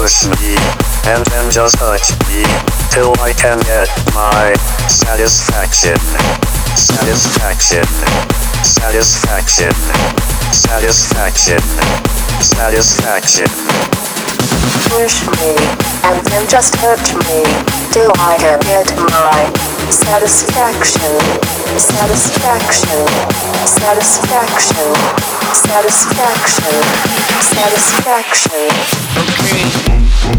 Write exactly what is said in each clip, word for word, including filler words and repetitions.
Push me, and then just touch me, till I can get my satisfaction. Satisfaction. Satisfaction. Satisfaction. Satisfaction. Push me, and then just hurt me, till I can get my satisfaction. Satisfaction. Satisfaction. Satisfaction. Satisfaction. Okay.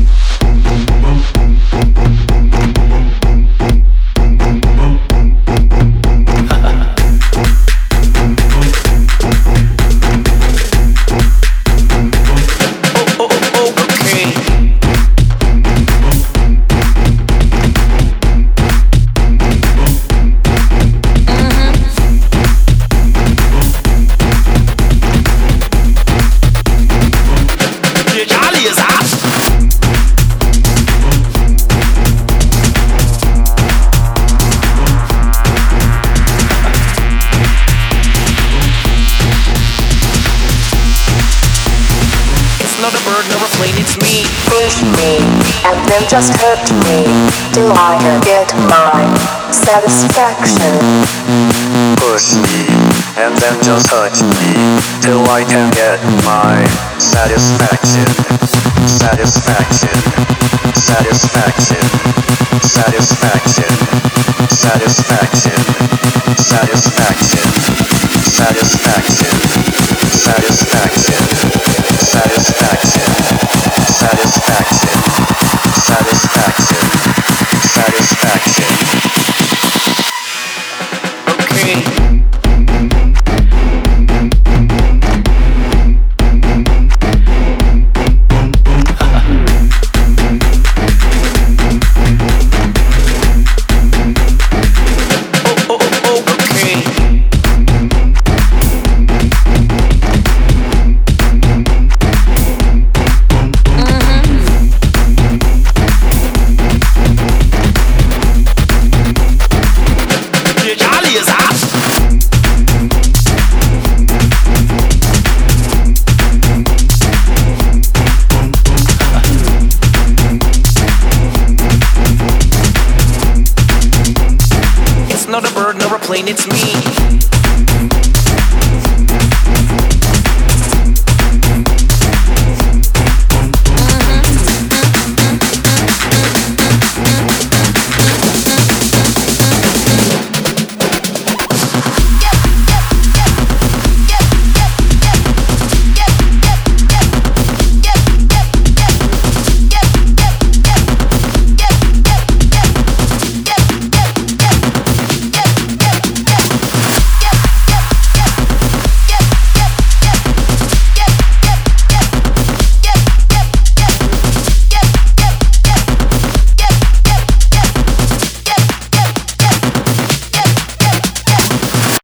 Just hurt me, till I can get my satisfaction. Push me, and then just touch me, till I can get my satisfaction. Satisfaction. Satisfaction. Satisfaction. Satisfaction. Satisfaction. Satisfaction. Satisfaction. Satisfaction. Satisfaction. Satisfaction. Satisfaction. Okay. It's me.